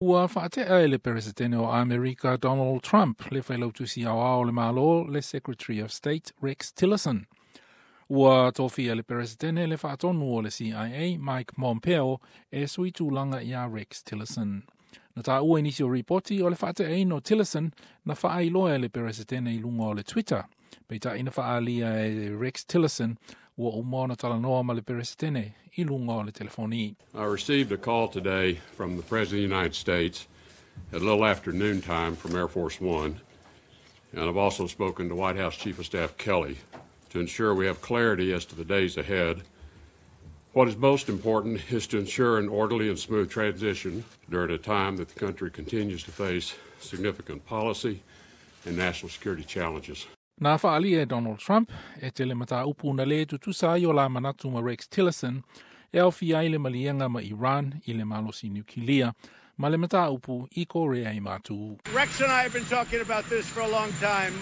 Ua whaatea le Presidente o Amerika Donald Trump le whailautusi au le malo le Secretary of State Rex Tillerson. Ua tofia le Presidente le whaatonu o le CIA Mike Pompeo e sui tūlanga ia Rex Tillerson. Na tā ua inisi o reporti o le whaatea no Tillerson na whaailoa le Presidente I lunga o le Twitter. Peita ina whaalia e Rex Tillerson ua umona talanoa ma le Presidente I lunga o le telefoni. I received a call today from the President of the United States at a little after noontime from Air Force One, and I've also spoken to White House Chief of Staff Kelly to ensure we have clarity as to the days ahead. What is most important is to ensure an orderly and smooth transition during a time that the country continues to face significant policy and national security challenges. Nā whaalia Donald Trump e tele mata upu na le tutusa I o la manatu ma Rex Tillerson e au fia I le malienga ma Iran I le malosi nukilia ma le mata upu I Korea I matu. Rex and I have been talking about this for a long time.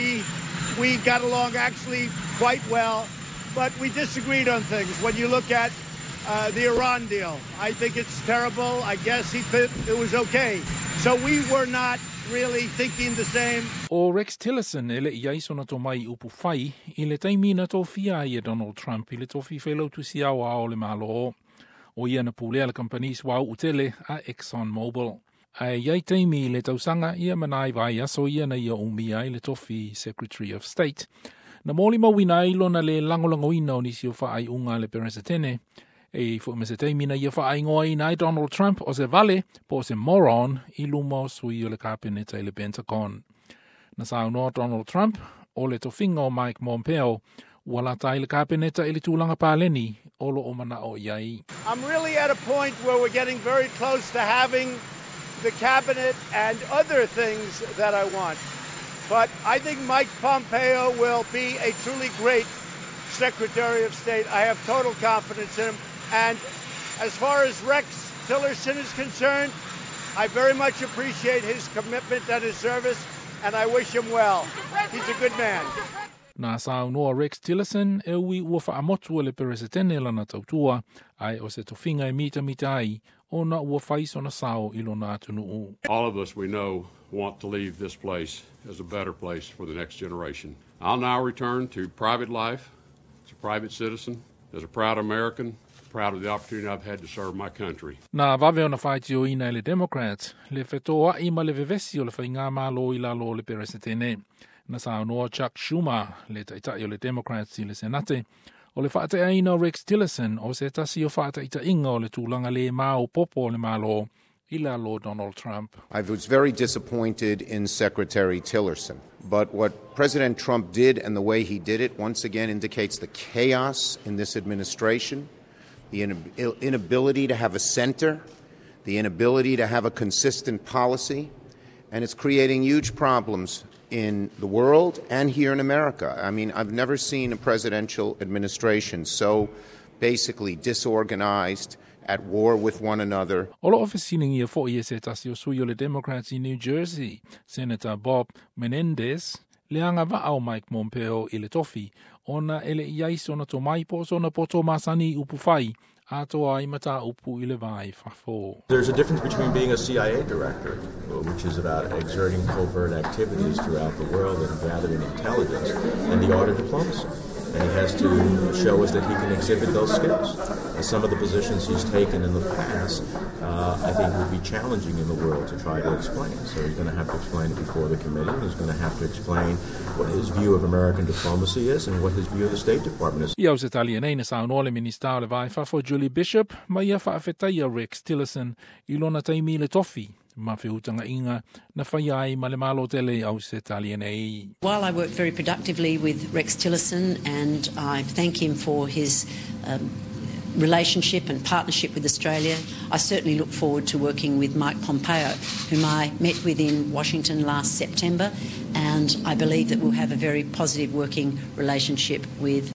We got along actually quite well, but we disagreed on things. When you look at the Iran deal, I think it's terrible. I guess he thought it was okay. So we were not really thinking the same. O Rex Tillerson ele I aisona to mai upu whai I le taimina to fia I Donald Trump I le tofi whelau tu si au ao le malo o ia na pulea le companies wau utele a ExxonMobil. A iai taimi le tausanga ia manai vai aso ia na ia umia I le tofi Secretary of State. Na moli mawina ilona le langolangoina o nisi o whaai unga le Presidente. E fu me se taimina ia whaai ngoa I nai Donald Trump o se vale po se moron I luma o sui o le kabineta I le Pentagon. Na sao noa Donald Trump o le tofinga o Mike Pompeo wala tai le kabineta I le tūlanga pāleni o lo o mana o iai. I'm really at a point where we're getting very close to having the cabinet and other things that I want. But I think Mike Pompeo will be a truly great Secretary of State. I have total confidence in him. And as far as Rex Tillerson is concerned, I very much appreciate his commitment and his service, and I wish him well. He's a good man. Nā sao noa Rex Tillerson e ui ua whaamotu le Presidente lana tautua ai o se tofinga e mita ai o na ua whaisona sao ilo nā tunuu. All of us we know want to leave this place as a better place for the next generation. I'll now return to private life as a private citizen, as a proud American, proud of the opportunity I've had to serve my country. Nā vave ona whaiti o ina le Democrats, le whetoa I ma le vevesi o le whainga malo I lalo le Presidente. Na sao noa Chuck Schumer, le taitai o le Democrats I le Senate, o le whaateaina o Rex Tillerson o se tasi o whaataita inga o le tūlanga le mao popo le malo I lalo Donald Trump. I was very disappointed in Secretary Tillerson, but what President Trump did and the way he did it once again indicates the chaos in this administration, the inability to have a center, the inability to have a consistent policy, and it's creating huge problems in the world and here in America. I mean, I've never seen a presidential administration so basically disorganized, at war with one another. Olo ofisining ia fo ia se tasi o sui o le Democrats in New Jersey, Senator Bob Menendez, le anga va'au Mike Pompeo I le tofi, ona ele iais ona to mai po sona po to masani upu whai, atoa I mata upu I le vai whafo. There's a difference between being a CIA director, which is about exerting covert activities throughout the world and gathering intelligence, and the art of diplomacy. And he has to show us that he can exhibit those skills. And some of the positions he's taken in the past, I think would be challenging in the world to try to explain. So he's going to have to explain it before the committee. He's going to have to explain what his view of American diplomacy is and what his view of the State Department is. Ia o se talianei na sao noa le minister le vai whafo Julie Bishop, ma ia whaafetai a Rex Tillerson I lona taimi le tofi. Ma whiutanga inga na whaiai ma le malo tele au se talianei. While I worked very productively with Rex Tillerson, and I thank him for his relationship and partnership with Australia, I certainly look forward to working with Mike Pompeo, whom I met with in Washington last September, and I believe that we'll have a very positive working relationship with